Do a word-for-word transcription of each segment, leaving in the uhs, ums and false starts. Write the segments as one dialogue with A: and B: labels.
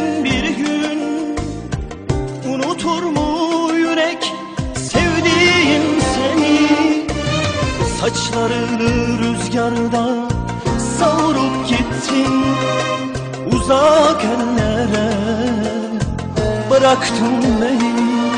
A: Sevdiğin bir gün unutur mu yürek sevdiğin seni? Saçlarını rüzgarda savurup gittin uzak ellere, bıraktın beni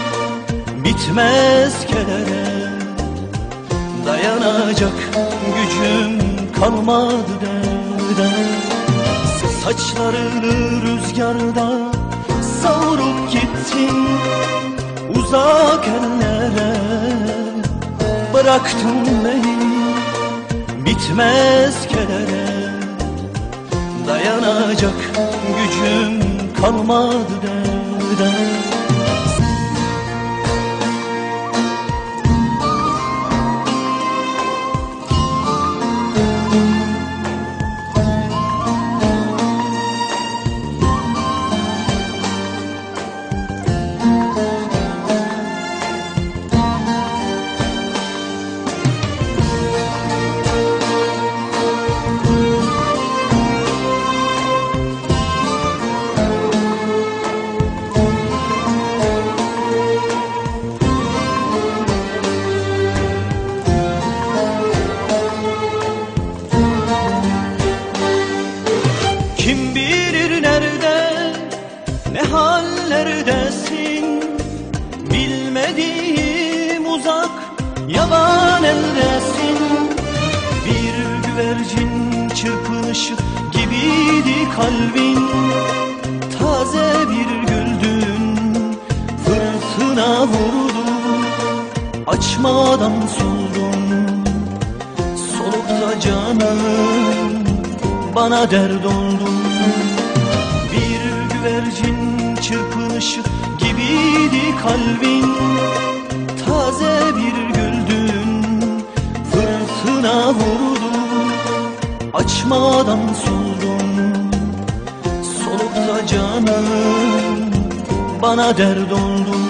A: bitmez kedere. Dayanacak gücüm kalmadı derde. Saçlarını rüzgarda savurup gittin uzak ellere, bıraktın beni bitmez kedere. Dayanacak gücüm kalmadı derde. Kim bilir nerede, ne hallerdesin? Bilmediğim uzak, yaban eldesin. Bir güvercin çırpınışı gibiydi kalbin. Taze bir güldün, fırtına vurdu. Açmadan soldun, solukta canım bana dert oldun. Bir güvercin çırpınışı gibiydi kalbin. Taze bir güldün, fırtına vurdu. Açmadan soldun, solukta canım bana dert oldun.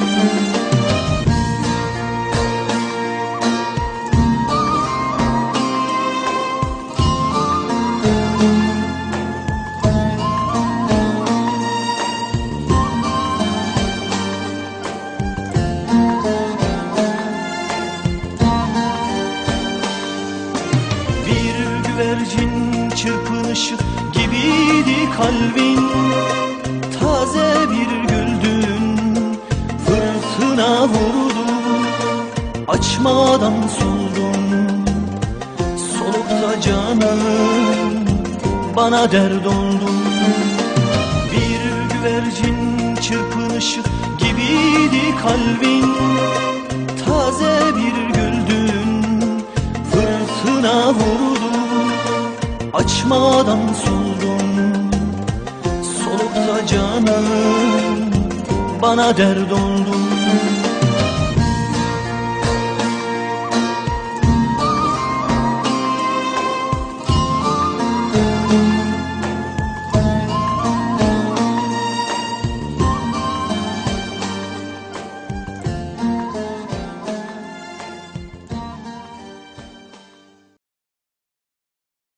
A: Güvercin çırpınışı gibiydi kalbin. Taze bir güldün, fırtına vurdu. Açmadan soldun, solukta canım bana dert oldun. Bir güvercin çırpınışı gibiydi kalbin. Taze bir güldün, fırtına vurdu. Açmadan soldun, solukta canım bana dert oldun.